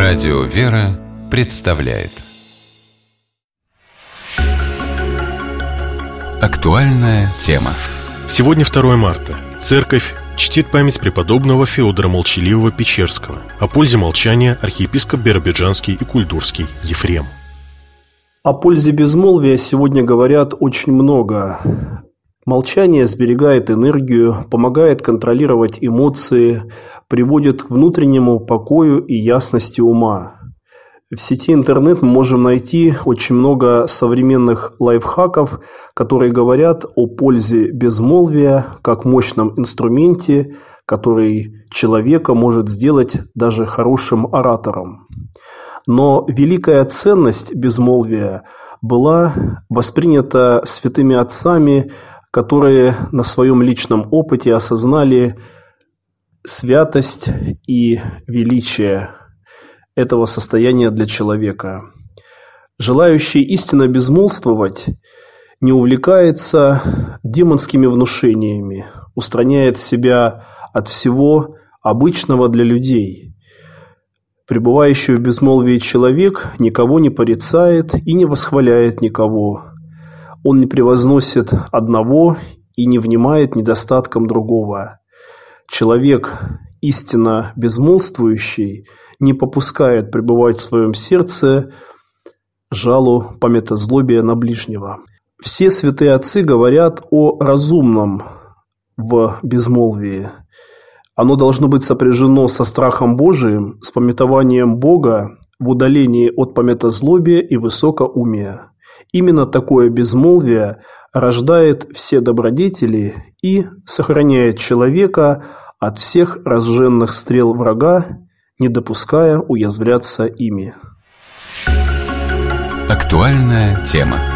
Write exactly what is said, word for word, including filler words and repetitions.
Радио «Вера» представляет актуальная тема. Сегодня второе марта. Церковь чтит память преподобного Феодора Молчаливого-Печерского. О пользе молчания архиепископ Биробиджанский и Кульдурский Ефрем. О пользе безмолвия сегодня говорят очень много. Молчание сберегает энергию, помогает контролировать эмоции, приводит к внутреннему покою и ясности ума. В сети интернет мы можем найти очень много современных лайфхаков, которые говорят о пользе безмолвия как мощном инструменте, который человека может сделать даже хорошим оратором. Но великая ценность безмолвия была воспринята святыми отцами, которые на своем личном опыте осознали святость и величие этого состояния для человека. Желающий истинно безмолвствовать не увлекается демонскими внушениями, устраняет себя от всего обычного для людей. Пребывающий в безмолвии человек никого не порицает и не восхваляет никого. Он не превозносит одного и не внимает недостаткам другого. Человек, истинно безмолвствующий, не попускает пребывать в своем сердце жалу памятозлобия на ближнего. Все святые отцы говорят о разумном в безмолвии. Оно должно быть сопряжено со страхом Божиим, с памятованием Бога в удалении от памятозлобия и высокоумия. Именно такое безмолвие рождает все добродетели и сохраняет человека от всех разженных стрел врага, не допуская уязвляться ими. Актуальная тема.